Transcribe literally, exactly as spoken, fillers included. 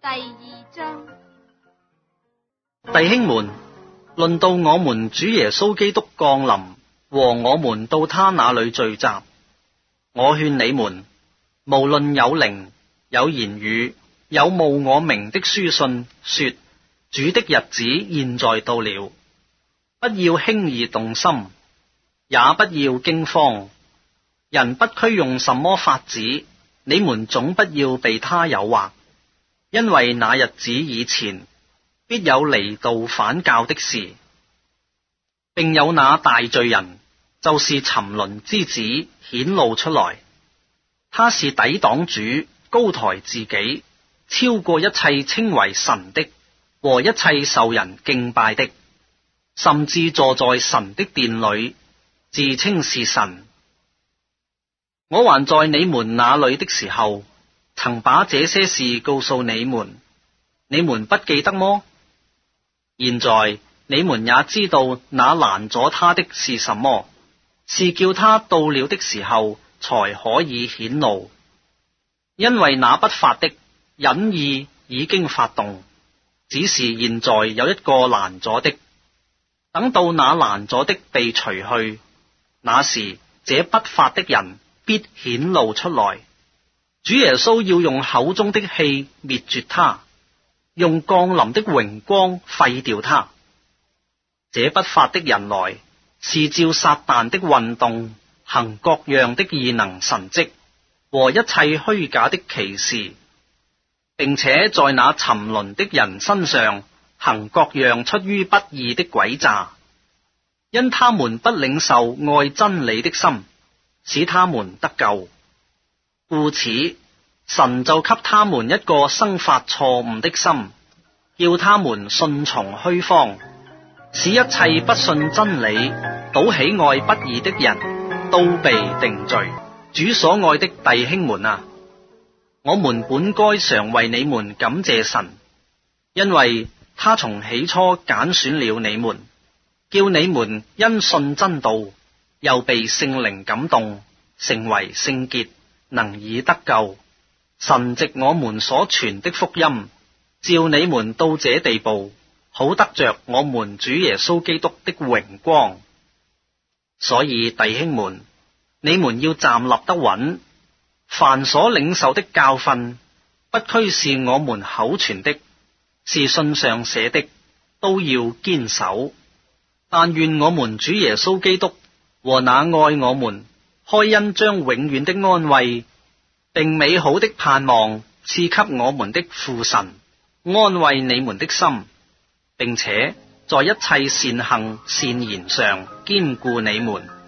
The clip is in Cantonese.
第二章。 弟兄們，論到我們主耶穌基督降臨和我們到他那裏聚集，我勸你們，無論有靈、有言語、有冒我名的書信，說主的日子現在到了，不要輕易動心，也不要驚慌。人不拘用什麼法子，你們總不要被他誘惑，因為那日子以前，必有離道反教的事，並有那大罪人，就是沉淪之子顯露出來。他是抵擋主，高抬自己，超過一切稱為神的和一切受人敬拜的，甚至坐在神的殿裏，自稱是神。我還在你們那裏的時候，曾把這些事告訴你們，你們不記得麼？現在你們也知道那攔阻他的是什麼，是叫他到了的時候才可以顯露。因為那不法的隱意已經發動，只是現在有一個攔阻的。等到那攔阻的被除去，那時這不法的人必顯露出來。主耶穌要用口中的氣滅絕他，用降臨的榮光廢掉他。這不法的人來，是照撒但的運動，行各樣的異能神蹟和一切虛假的奇事，並且在那沉淪的人身上行各樣出於不義的詭詐，因他們不領受愛真理的心，使他們得救。故此，神就給他們一個生發錯誤的心，叫他們順從虛謊，使一切不信真理、倒喜愛不義的人都被定罪。主所愛的弟兄們啊，我們本該常為你們感謝神，因為他從起初揀選了你們，叫你們因信真道，又被聖靈感動，成為聖潔，能以得救。神藉我們所傳的福音，召你們到這地步，好得着我們主耶穌基督的榮光。所以弟兄們，你們要站立得穩，凡所領受的教訓，不拘是我們口傳的，是信上寫的，都要堅守。但願我們主耶穌基督和那愛我們、開恩將永遠的安慰並美好的盼望賜給我們的父神，安慰你們的心，並且在一切善行善言上堅固你們。